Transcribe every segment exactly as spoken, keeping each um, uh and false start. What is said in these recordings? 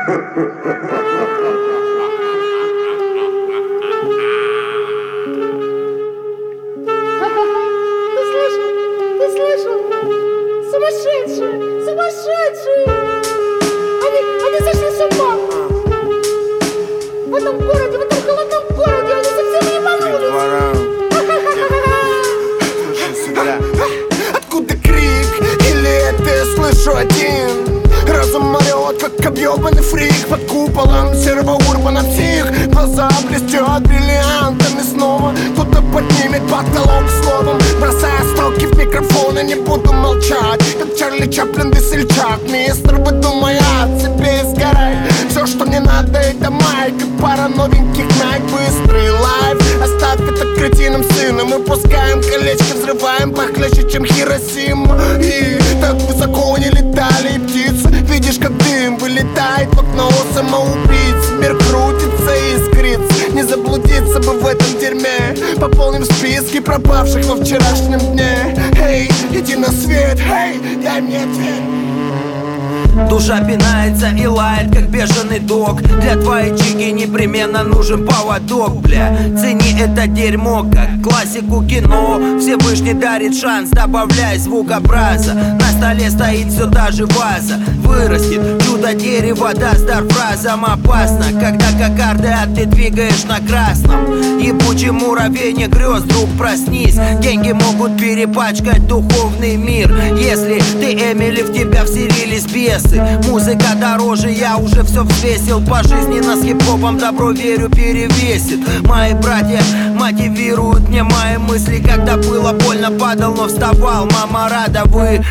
Сумасшедшие! Сумасшедшие! Они, они сошли с ума! В этом городе, в этом холодном городе они совсем ебанулись! Откуда крик? Или это я слышу один? Разум орёт, как объёбанный фрик. Под куполом серого урбана псих. Глаза блестят бриллиантами снова. Кто-то поднимет потолок словом. Бросая строки в микрофон, я не буду молчать. Как Чарли Чаплин, весельчак. Мистер, выдумай о себе и сгорай. Все, что мне надо, это майк и пара новеньких найк. Быстрый лайф, оставь это кретином сыном. Мы пускаем колечки, взрываем похлеще, чем Хиросима. И так высоко не летали птицы. Видишь, как дым вылетает в окно самоубийц. Мир крутится и искрится. Не заблудиться бы в этом дерьме. Пополним списки пропавших во вчерашнем дне. Эй, иди на свет, эй, дай мне ответ. Душа пинается и лает, как бешеный дог. Для твоей чики непременно нужен поводок, бля. Цени это дерьмо, как классику кино. Всевышний дарит шанс, добавляй звукообраза. На столе стоит все та же ваза. Вырастет чудо дерева, даст дар фразам. Опасно, когда кокарды, а ты двигаешь на красном. Ебучий муравейник грез, друг, проснись. Деньги могут перепачкать духовный мир. Если ты Эмили, в тебя вселились бесы. Музыка дороже, я уже все взвесил. Пожизненно с хип-хопом добро, верю, перевесит. Мои братья мотивируют мне мои мысли. Когда было больно, падал, но вставал. Мама рада,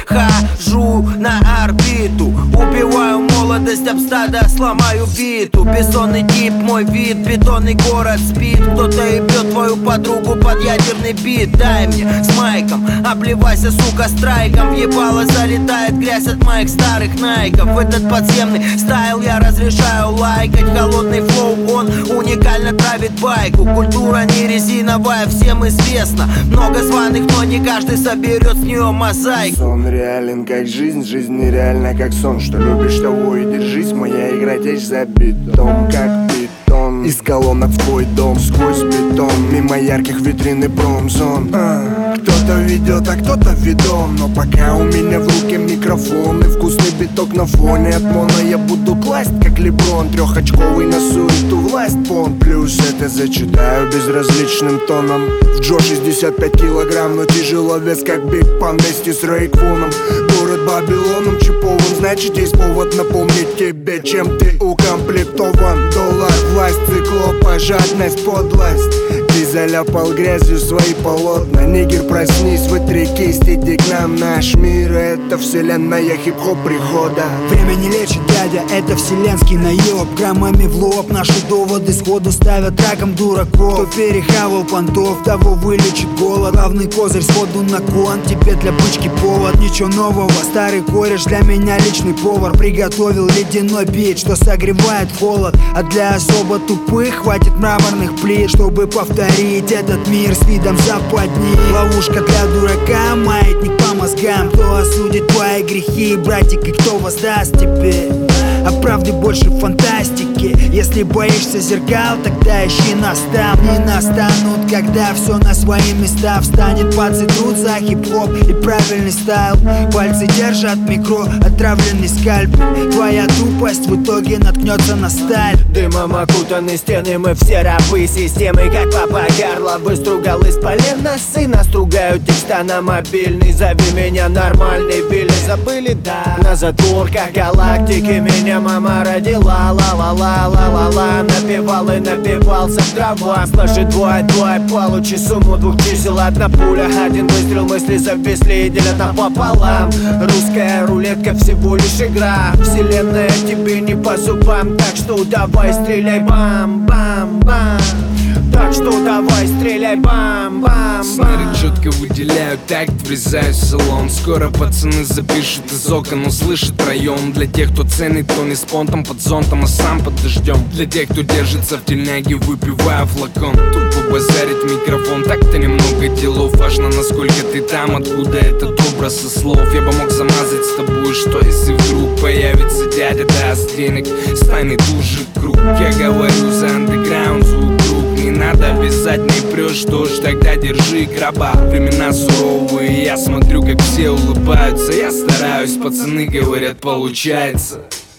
выхожу на орбиту. Убиваю молодость об стадо, сломаю биту. Бессонный тип, мой вид, бетонный город спит. Кто-то ебет твою подругу под ядерный бит. Дай мне с майком, обливайся, сука, страйком. Ебало залетает грязь от моих старых найков. В этот подземный стайл я разрешаю лайкать. Холодный флоу, он уникально травит байку. Культура не резиновая, всем известно. Много званых, но не каждый соберет с нее мозаику. Сон реален как жизнь, жизнь нереальна как сон. Что любишь, того и держись. Моя игра течь за бетон, как бетон. Из колонок в твой дом, сквозь бетон. Мимо ярких витрин и промзон. а, Кто-то ведет, а кто-то ведом. Но пока у меня в руке микрофон и вкусный биток на фоне от мона, я буду класть, как Леброн. Трехочковый на суету власть пон. Плюс это зачитаю безразличным тоном. В Джо шестьдесят пять килограмм, но тяжеловес, как Биг Пан вместе с Рейквоном. Город Вавилоном чиповым, значит есть повод напомнить тебе, чем ты укомплектован. Доллар, власть, циклопа, жадность, подлость. Ты заляпал грязью свои полотна. Нигер, проснись, вытри кисть, иди к нам. Наш мир — это вселенная хип-хоп прихода. Время не лечит, дядя, это вселенский наеб. Граммами в лоб наши доводы сходу ставят раком дураков. Кто перехавал понтов, того вылечит голод. Главный козырь сходу на кон, тебе для бычки повод. Ничего нового, старый кореш для меня личный повар. Приготовил ледяной бит, что согревает холод. А для особо тупых хватит мраморных плит, чтобы повторить этот мир с видом западни. Ловушка для дурака, маятник по мозгам. Кто осудит твои грехи, братик, и кто воздаст тебе? А правде больше фантастики. Если боишься зеркал, тогда ищи нас там. Не настанут, когда все на свои места встанет. Пацы тут за хип-хоп и правильный стайл. Пальцы держат микро, отравленный скальпель. Твоя тупость в итоге наткнется на сталь. Дымом окутаны стены, мы все рабы системы. Как папа Карло стругал из полена. Сына стругают текста на мобильный. Зови меня нормальный Билли. Забыли, да, на затворках галактики меня мама родила. Ла-ла-ла-ла-ла-ла-ла. Напевал и напивался в дрова. Сложи двое-двое, получи сумму двух чисел. Одна пуля, один выстрел, мысли зависли и делят напополам. Русская рулетка всего лишь игра. Вселенная тебе не по зубам, так что давай стреляй, бам-бам-бам. Так что давай стреляй, бам-бам-бам. Снары четко выделяют такт, врезаюсь в салон. Скоро пацаны запишут из окон, услышит район. Для тех, кто ценит, то не с понтом под зонтом, а сам под дождем. Для тех, кто держится в тельняге, выпивая флакон. Тут побазарить микрофон, так-то немного делов. Важно, насколько ты там, откуда этот образ и слов. Я бы мог замазать с тобой, что если вдруг появится дядя, даст денег, станет уже круг. Я говорю за андеграунд, звук круг. Не надо обязать, не прешь, что ж, тогда держи гроба. Времена суровые, я смотрю, как все улыбаются. Я стараюсь, пацаны говорят, получается.